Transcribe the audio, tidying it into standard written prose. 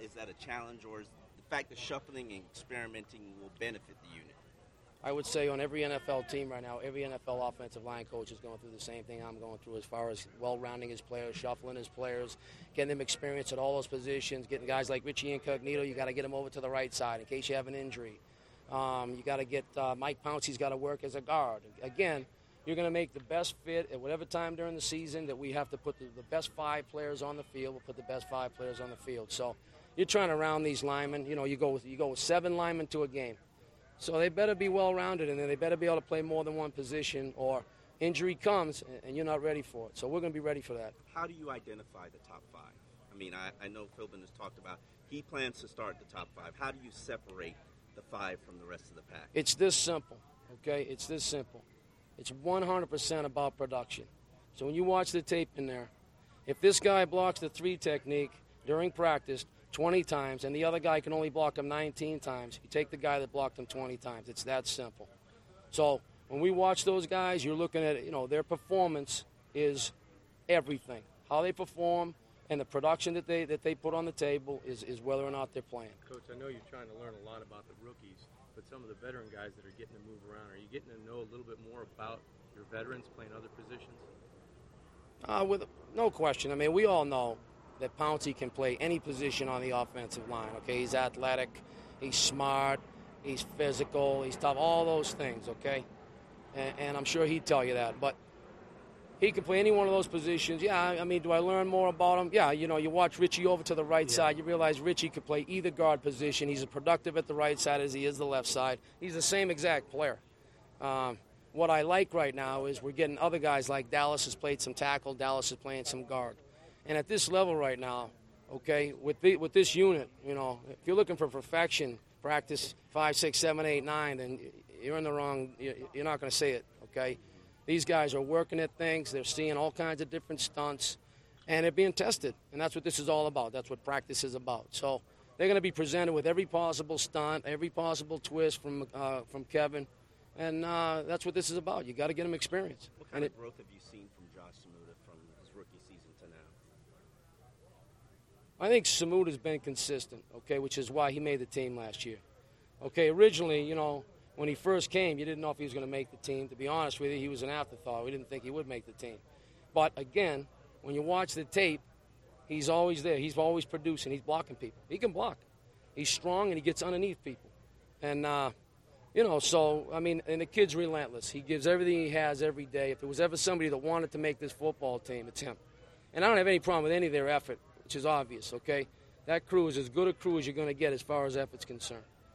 is that a challenge, or is the fact that shuffling and experimenting will benefit the unit? I would say on every NFL team right now, every NFL offensive line coach is going through the same thing I'm going through as far as well-rounding his players, shuffling his players, getting them experience at all those positions, getting guys like Richie Incognito, you got to get him over to the right side in case you have an injury. You got to get Mike Pouncey's got to work as a guard. Again, you're going to make the best fit at whatever time during the season that we have to put the best 5 players on the field. We'll put the best 5 players on the field. So you're trying to round these linemen. You know, you go with 7 linemen to a game. So they better be well-rounded, and then they better be able to play more than one position, or injury comes and you're not ready for it. So we're going to be ready for that. How do you identify the top 5? I mean, I know Philbin has talked about he plans to start the top 5. How do you separate the 5 from the rest of the pack? It's this simple, okay? It's this simple. It's 100% about production. So when you watch the tape in there, if this guy blocks the 3 technique during practice 20 times and the other guy can only block him 19 times, you take the guy that blocked him 20 times. It's that simple. So when we watch those guys, you're looking at, their performance is everything. How they perform and the production that they put on the table is whether or not they're playing. Coach, I know you're trying to learn a lot about the rookies, but some of the veteran guys that are getting to move around, are you getting to know a little bit more about your veterans playing other positions? With no question. I mean, we all know that Pouncey can play any position on the offensive line, okay? He's athletic, he's smart, he's physical, he's tough, all those things, okay? And I'm sure he'd tell you that. But he can play any one of those positions. Yeah, I mean, do I learn more about him? Yeah, you watch Richie over to the right side, you realize Richie could play either guard position. He's as productive at the right side as he is the left side. He's the same exact player. What I like right now is we're getting other guys like Dallas has played some tackle, Dallas is playing some guard. And at this level right now, okay, with this unit, if you're looking for perfection, practice 5, 6, 7, 8, 9, then you're in the wrong. You're not going to see it, okay? These guys are working at things. They're seeing all kinds of different stunts, and they're being tested. And that's what this is all about. That's what practice is about. So they're going to be presented with every possible stunt, every possible twist from Kevin, and that's what this is about. You got to get them experience. What kind of growth have you seen from Josh Samuda from his rookie season to now? I think Samuda's been consistent, okay, which is why he made the team last year. Okay, originally, when he first came, you didn't know if he was going to make the team. To be honest with you, he was an afterthought. We didn't think he would make the team. But, again, when you watch the tape, he's always there. He's always producing. He's blocking people. He can block. He's strong, and he gets underneath people. And, so, I mean, and the kid's relentless. He gives everything he has every day. If there was ever somebody that wanted to make this football team, it's him. And I don't have any problem with any of their effort, which is obvious, okay? That crew is as good a crew as you're going to get as far as effort's concerned.